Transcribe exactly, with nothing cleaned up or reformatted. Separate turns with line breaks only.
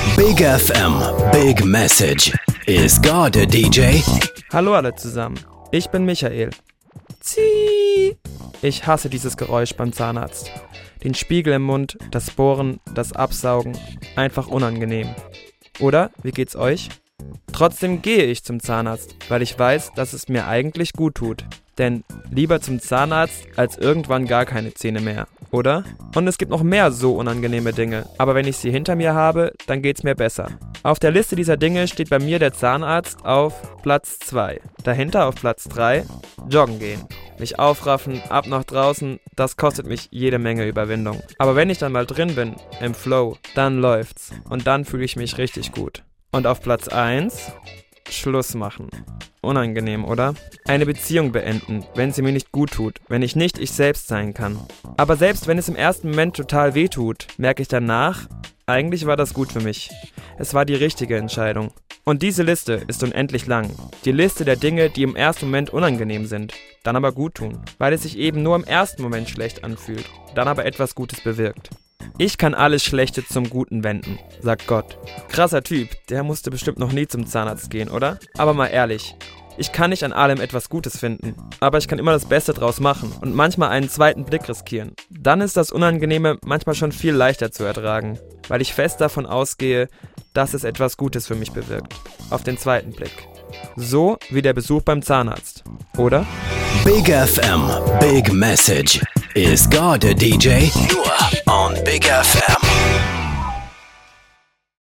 Big F M, Big Message. Is God a D J?
Hallo alle zusammen, ich bin Michael. Zieh! Ich hasse dieses Geräusch beim Zahnarzt. Den Spiegel im Mund, das Bohren, das Absaugen. Einfach unangenehm. Oder, wie geht's euch? Trotzdem gehe ich zum Zahnarzt, weil ich weiß, dass es mir eigentlich gut tut. Denn lieber zum Zahnarzt als irgendwann gar keine Zähne mehr, oder? Und es gibt noch mehr so unangenehme Dinge, aber wenn ich sie hinter mir habe, dann geht's mir besser. Auf der Liste dieser Dinge steht bei mir der Zahnarzt auf Platz zwei. Dahinter auf Platz drei, joggen gehen. Mich aufraffen, ab nach draußen, das kostet mich jede Menge Überwindung. Aber wenn ich dann mal drin bin, im Flow, dann läuft's. Und dann fühle ich mich richtig gut. Und auf Platz eins, Schluss machen. Unangenehm, oder? Eine Beziehung beenden, wenn sie mir nicht gut tut, wenn ich nicht ich selbst sein kann. Aber selbst wenn es im ersten Moment total weh tut, merke ich danach, eigentlich war das gut für mich. Es war die richtige Entscheidung. Und diese Liste ist unendlich lang. Die Liste der Dinge, die im ersten Moment unangenehm sind, dann aber gut tun, weil es sich eben nur im ersten Moment schlecht anfühlt, dann aber etwas Gutes bewirkt. Ich kann alles Schlechte zum Guten wenden, sagt Gott. Krasser Typ, der musste bestimmt noch nie zum Zahnarzt gehen, oder? Aber mal ehrlich, ich kann nicht an allem etwas Gutes finden, aber ich kann immer das Beste draus machen und manchmal einen zweiten Blick riskieren. Dann ist das Unangenehme manchmal schon viel leichter zu ertragen, weil ich fest davon ausgehe, dass es etwas Gutes für mich bewirkt. Auf den zweiten Blick. So wie der Besuch beim Zahnarzt, oder?
Big F M, Big Message. Is God a D J? Nur on Big F M.